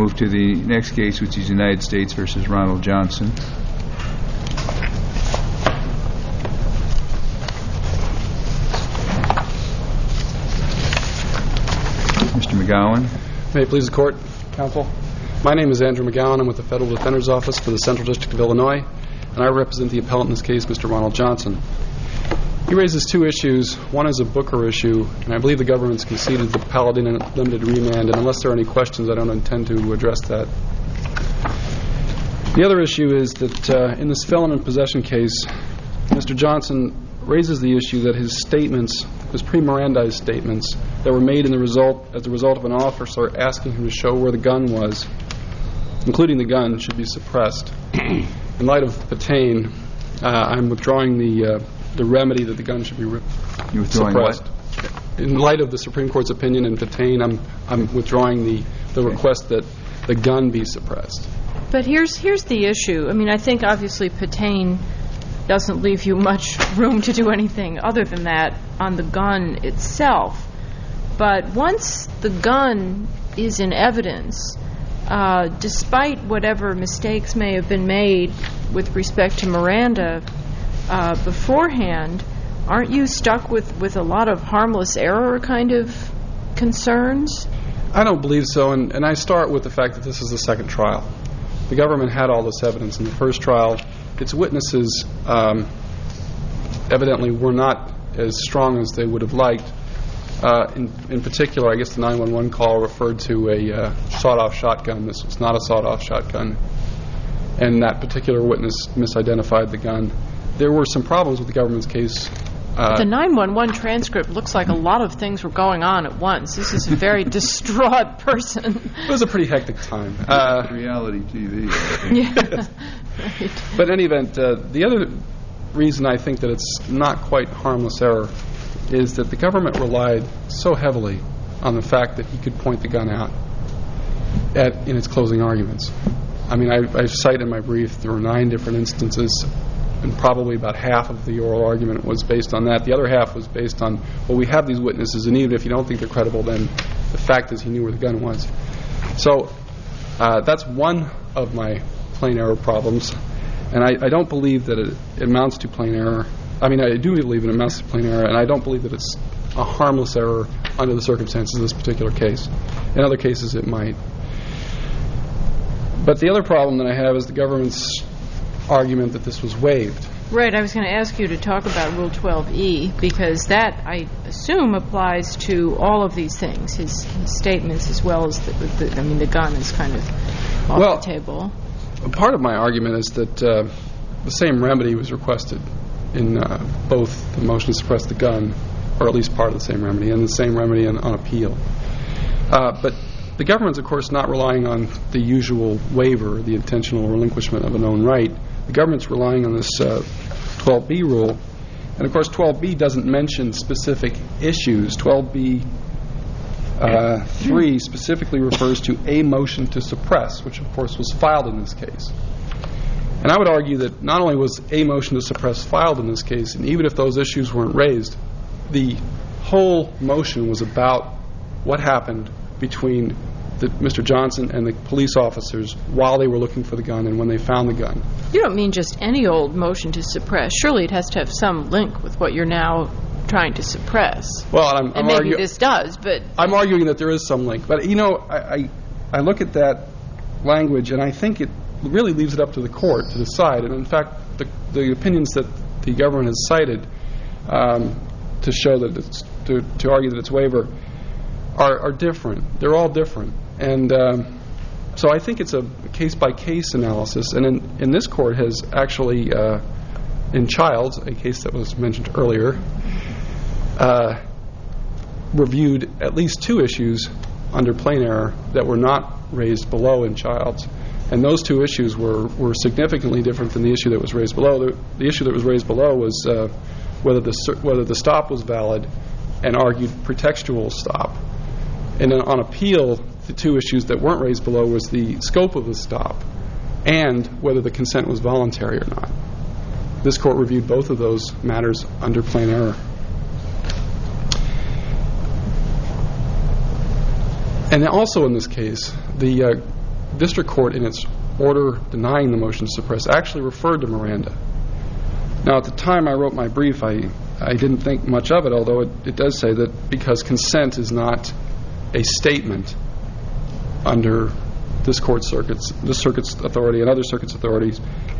move to the next case, which is United States versus Ronald Johnson. Mr. McGowan. May it please the Court, Counsel. My name is Andrew McGowan. I'm with the Federal Defender's Office for the Central District of Illinois, and I represent the appellant in this case, Mr. Ronald Johnson. He raises two issues. One is a Booker issue, and I believe the government's conceded the Paladin and limited remand, and unless there are any questions, I don't intend to address that. The other issue is that in this felon in possession case, Mr. Johnson raises the issue that his statements, his pre-Mirandized statements that were made as a result of an officer asking him to show where the gun was, including the gun, should be suppressed. In light of Patain, I'm withdrawing the remedy that the gun should be suppressed. What? In light of the Supreme Court's opinion in Patain, I'm withdrawing the request that the gun be suppressed. But here's the issue. I mean, I think obviously Patain doesn't leave you much room to do anything other than that on the gun itself. But once the gun is in evidence, despite whatever mistakes may have been made with respect to Miranda beforehand, aren't you stuck with a lot of harmless error kind of concerns? I don't believe so, and I start with the fact that this is the second trial. The government had all this evidence in the first trial. Its witnesses evidently were not as strong as they would have liked. In particular, I guess the 911 call referred to a sawed-off shotgun. This was not a sawed-off shotgun. And that particular witness misidentified the gun. There were some problems with the government's case. The 911 transcript looks like a lot of things were going on at once. This is a very distraught person. It was a pretty hectic time. Reality TV. Yeah. Right. But in any event, the other reason I think that it's not quite harmless error is that the government relied so heavily on the fact that he could point the gun out in its closing arguments. I mean, I cite in my brief there were 9 different instances, and probably about half of the oral argument was based on that. The other half was based on, well, we have these witnesses, and even if you don't think they're credible, then the fact is he knew where the gun was. So that's one of my plain error problems, and I don't believe that it amounts to plain error. I mean, I do believe it amounts to plain error, and I don't believe that it's a harmless error under the circumstances of this particular case. In other cases, it might. But the other problem that I have is the government's argument that this was waived. Right, I was going to ask you to talk about Rule 12e, because that, I assume, applies to all of these things, his statements as well as the gun is kind of off the table. Part of my argument is that the same remedy was requested in both the motion to suppress the gun, or at least part of the same remedy, and the same remedy on appeal. But the government's, of course, not relying on the usual waiver, the intentional relinquishment of a known right. The government's relying on this 12b rule. And, of course, 12b doesn't mention specific issues. 12b 3 specifically refers to a motion to suppress, which, of course, was filed in this case. And I would argue that not only was a motion to suppress filed in this case, and even if those issues weren't raised, the whole motion was about what happened between Mr. Johnson and the police officers while they were looking for the gun and when they found the gun. You don't mean just any old motion to suppress. Surely it has to have some link with what you're now trying to suppress. Well, and maybe this does, but I'm arguing that there is some link. But, you know, I look at that language and I think it really leaves it up to the court to decide. And, in fact, the opinions that the government has cited to show that it's, to argue that it's waiver are different. They're all different. And so I think it's a case-by-case analysis. And in this court has actually, in Childs, a case that was mentioned earlier, reviewed at least 2 issues under plain error that were not raised below in Childs. And those 2 issues were significantly different than the issue that was raised below. The issue that was raised below was whether the stop was valid, and argued pretextual stop. And then on appeal, the 2 issues that weren't raised below was the scope of the stop and whether the consent was voluntary or not. This court reviewed both of those matters under plain error. And also in this case, the district court, in its order denying the motion to suppress, actually referred to Miranda. Now, at the time I wrote my brief, I didn't think much of it, although it does say that because consent is not a statement under this circuit's authority and other circuits' authorities,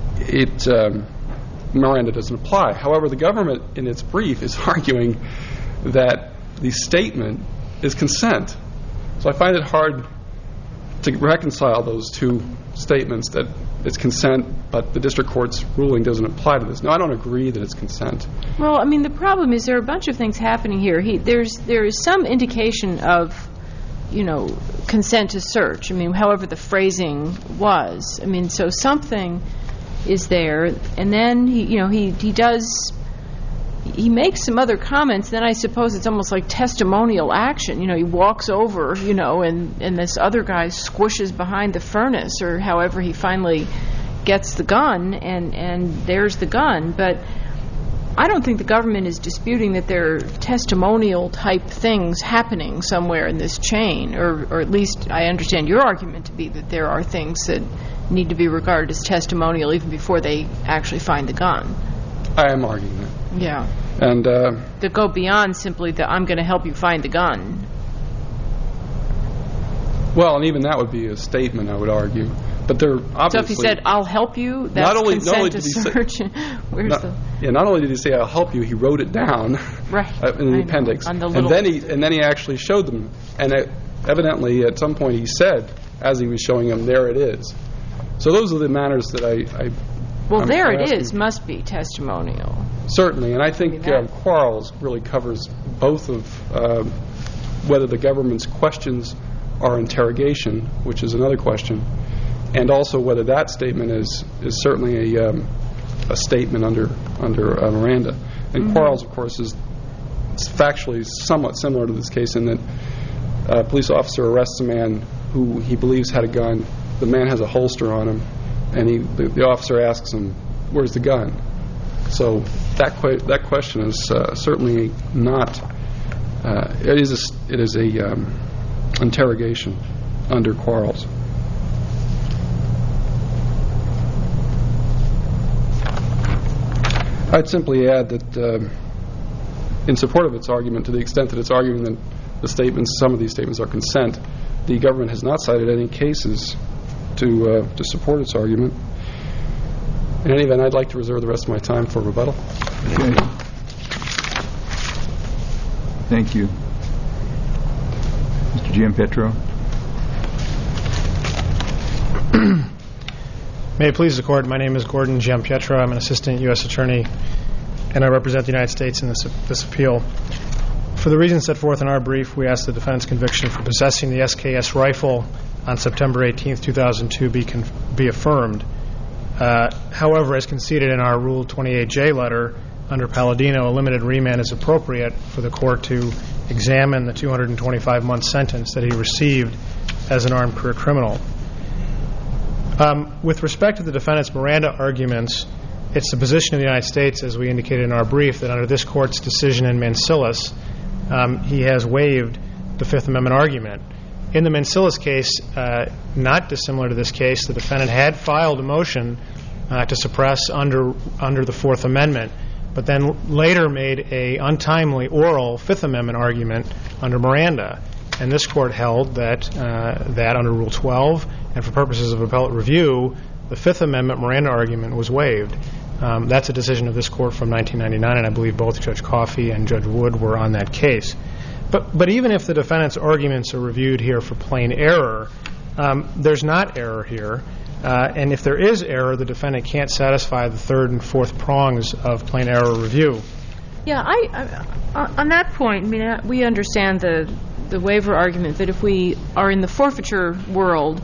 Miranda doesn't apply. However, the government, in its brief, is arguing that the statement is consent. So I find it hard to reconcile those two statements, that it's consent, but the district court's ruling doesn't apply to this. No, I don't agree that it's consent. Well, I mean, the problem is there are a bunch of things happening here. There is some indication of, consent to search. I mean, however the phrasing was. I mean, so something is there, and then he makes some other comments. Then I suppose it's almost like testimonial action. He walks over, and this other guy squishes behind the furnace, or however he finally gets the gun, and there's the gun. But I don't think the government is disputing that there are testimonial type things happening somewhere in this chain, or at least I understand your argument to be that there are things that need to be regarded as testimonial even before they actually find the gun. I am arguing that. Yeah. And that go beyond simply that I'm going to help you find the gun. Well, and even that would be a statement, I would argue. But they're obviously... So if he said, I'll help you, that's consent to search. Not only did he say, I'll help you, he wrote it down in the appendix. On the and then he actually showed them. And evidently, at some point, he said, as he was showing them, there it is. So those are the matters that Well, there it is. Must be testimonial. Certainly. And I think Quarles really covers both of whether the government's questions are interrogation, which is another question, and also whether that statement is certainly a statement under Miranda. And Quarles, of course, is factually somewhat similar to this case in that a police officer arrests a man who he believes had a gun. The man has a holster on him, and the officer asks him, "Where's the gun?" So that question is certainly not. It is a interrogation under Quarles. I'd simply add that in support of its argument, to the extent that it's arguing that some of these statements are consent, the government has not cited any cases to support its argument. In any event, I'd like to reserve the rest of my time for rebuttal. Okay. Thank you. Mr. Gianpietro. May it please the Court, my name is Gordon Gianpietro. I'm an assistant U.S. attorney, and I represent the United States in this appeal. For the reasons set forth in our brief, we ask the defendant's conviction for possessing the SKS rifle on September 18, 2002 be affirmed. However, as conceded in our Rule 28J letter, under Palladino, a limited remand is appropriate for the Court to examine the 225-month sentence that he received as an armed career criminal. With respect to the defendant's Miranda arguments, it's the position of the United States, as we indicated in our brief, that under this Court's decision in Mancilis, he has waived the Fifth Amendment argument. In the Mancilis case, not dissimilar to this case, the defendant had filed a motion to suppress under the Fourth Amendment, but then later made a untimely oral Fifth Amendment argument under Miranda. And this Court held that under Rule 12, and for purposes of appellate review, the Fifth Amendment Miranda argument was waived. That's a decision of this Court from 1999, and I believe both Judge Coffey and Judge Wood were on that case. But even if the defendant's arguments are reviewed here for plain error, there's not error here. And if there is error, the defendant can't satisfy the third and fourth prongs of plain error review. Yeah, on that point, I mean, we understand the waiver argument, but if we are in the forfeiture world,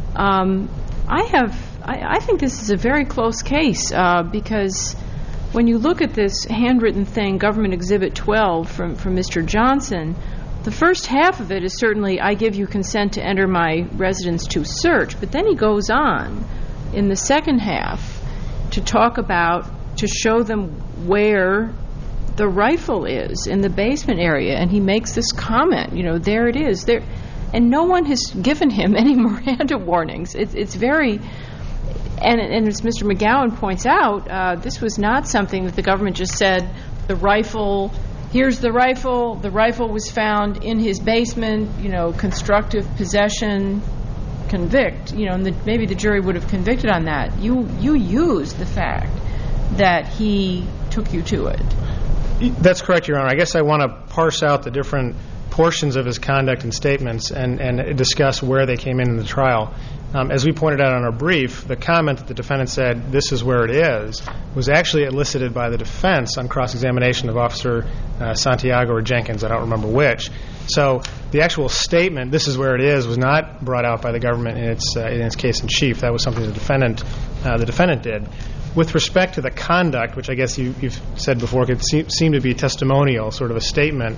I think this is a very close case because when you look at this handwritten thing, Government Exhibit 12 from Mr. Johnson, the first half of it is certainly, I give you consent to enter my residence to search, but then he goes on in the second half to show them where the rifle is in the basement area, and he makes this comment, there it is. and no one has given him any Miranda warnings. It's very, and as Mr. McGowan points out, this was not something that the government just said, the rifle, here's the rifle was found in his basement, constructive possession, convict, and maybe the jury would have convicted on that. You used the fact that he took you to it. That's correct, Your Honor. I guess I want to parse out the different portions of his conduct and statements and discuss where they came in the trial. As we pointed out in our brief, the comment that the defendant said, this is where it is, was actually elicited by the defense on cross-examination of Officer Santiago or Jenkins, I don't remember which. So the actual statement, this is where it is, was not brought out by the government in its case in chief. That was something the defendant did. With respect to the conduct, which I guess you've said before could seem to be testimonial, sort of a statement,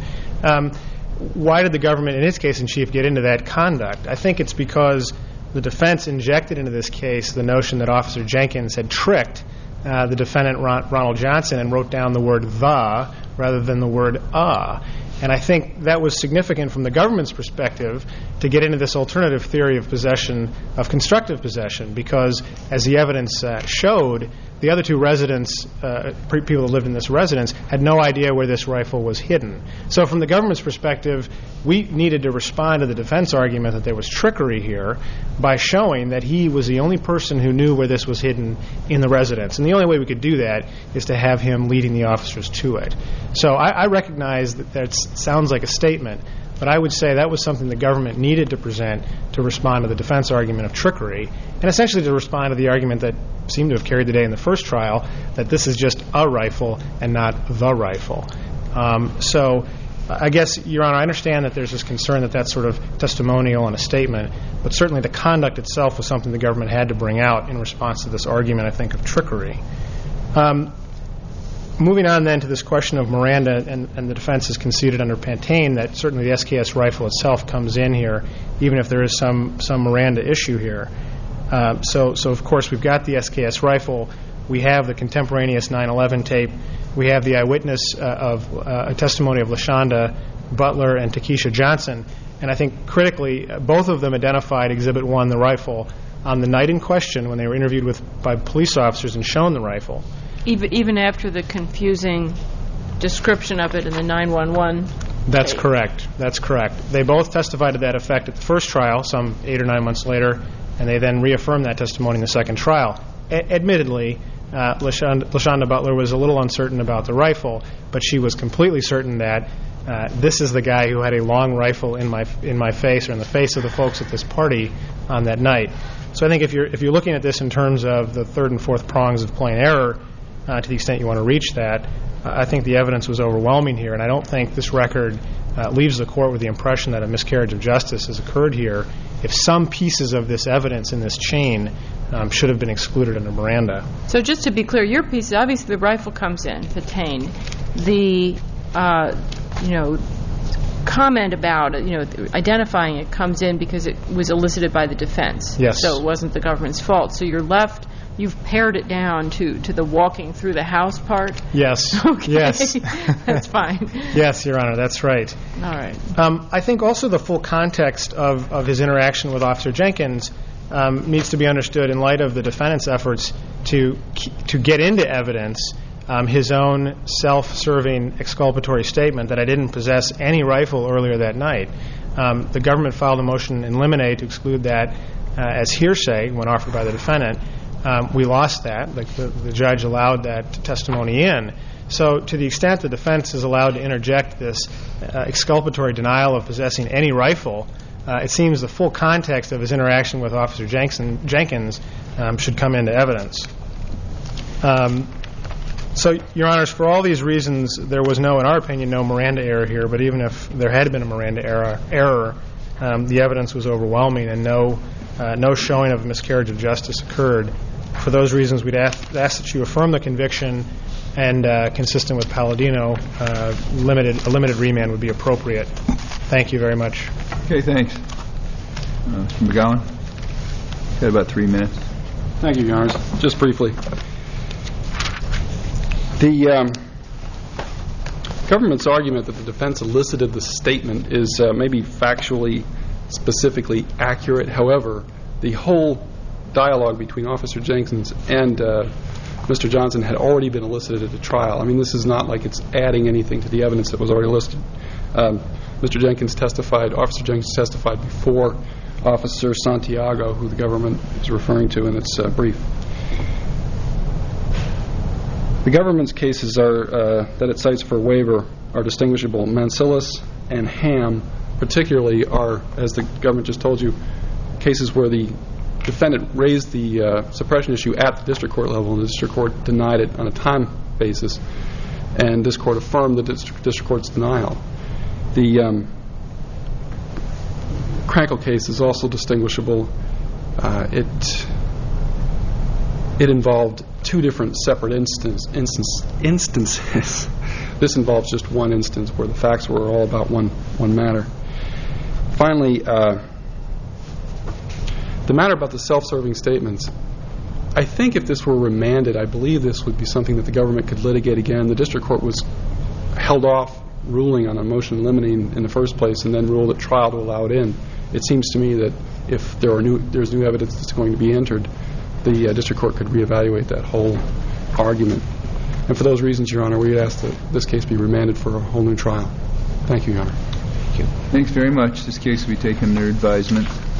why did the government in its case in chief get into that conduct? I think it's because the defense injected into this case the notion that Officer Jenkins had tricked the defendant, Ronald Johnson, and wrote down the word the rather than the word And I think that was significant from the government's perspective to get into this alternative theory of possession, of constructive possession, because as the evidence showed, the other two residents, people who lived in this residence, had no idea where this rifle was hidden. So from the government's perspective, we needed to respond to the defense argument that there was trickery here by showing that he was the only person who knew where this was hidden in the residence. And the only way we could do that is to have him leading the officers to it. So I recognize that sounds like a statement, but I would say that was something the government needed to present to respond to the defense argument of trickery, and essentially to respond to the argument that seemed to have carried the day in the first trial, that this is just a rifle and not the rifle. So I guess, Your Honor, I understand that there's this concern that that's sort of testimonial and a statement, but certainly the conduct itself was something the government had to bring out in response to this argument, I think, of trickery. Moving on then to this question of Miranda, and the defense has conceded under Pantane that certainly the SKS rifle itself comes in here, even if there is some Miranda issue here. So of course we've got the SKS rifle, we have the contemporaneous 9/11 tape, we have the eyewitness of a testimony of LaShonda Butler and Takesha Johnson, and I think critically both of them identified Exhibit 1, the rifle, on the night in question when they were interviewed by police officers and shown the rifle. Even after the confusing description of it in the 911 That's tape. correct. That's correct. They both testified to that effect at the first trial, some 8 or 9 months later, and they then reaffirmed that testimony in the second trial. Admittedly, LaShonda Butler was a little uncertain about the rifle, but she was completely certain that this is the guy who had a long rifle in my face, or in the face of the folks at this party on that night. So I think if you're looking at this in terms of the third and fourth prongs of plain error, to the extent you want to reach that, I think the evidence was overwhelming here, and I don't think this record leaves the court with the impression that a miscarriage of justice has occurred here if some pieces of this evidence in this chain should have been excluded under Miranda. So just to be clear, your piece, obviously the rifle comes in, Pantane. The, comment about it, identifying it comes in because it was elicited by the defense. Yes. So it wasn't the government's fault. So you've pared it down to the walking through the house part? Yes. Okay. Yes. That's fine. Yes, Your Honor, that's right. All right. I think also the full context of his interaction with Officer Jenkins needs to be understood in light of the defendant's efforts to get into evidence his own self-serving exculpatory statement that I didn't possess any rifle earlier that night. The government filed a motion in limine to exclude that as hearsay when offered by the defendant. We lost that. The judge allowed that testimony in. So to the extent the defense is allowed to interject this exculpatory denial of possessing any rifle, it seems the full context of his interaction with Officer Jenkins should come into evidence. So, Your Honors, for all these reasons, there was in our opinion, no Miranda error here, but even if there had been a Miranda error, the evidence was overwhelming and no showing of a miscarriage of justice occurred. For those reasons, we'd ask that you affirm the conviction, and consistent with Palladino, a limited remand would be appropriate. Thank you very much. Okay, thanks. Mr. McGowan, got about 3 minutes. Thank you, Your Honors. Just briefly. The government's argument that the defense elicited the statement is maybe factually specifically accurate. However, the whole dialogue between Officer Jenkins and Mr. Johnson had already been elicited at the trial. I mean, this is not like it's adding anything to the evidence that was already listed. Officer Jenkins testified before Officer Santiago, who the government is referring to in its brief. The government's cases that it cites for waiver are distinguishable. Mancilis and Ham, particularly, are, as the government just told you, cases where the defendant raised the suppression issue at the district court level, and the district court denied it on a time basis, and this court affirmed the district court's denial. The Krankel case is also distinguishable. It involved two different separate instances. This involves just one instance where the facts were all about one matter. Finally, the matter about the self-serving statements, I think if this were remanded, I believe this would be something that the government could litigate again. The district court was held off ruling on a motion limiting in the first place and then ruled at trial to allow it in. It seems to me that if there's new evidence that's going to be entered, the district court could reevaluate that whole argument. And for those reasons, Your Honor, we ask that this case be remanded for a whole new trial. Thank you, Your Honor. Thanks very much. This case will be taken under advisement.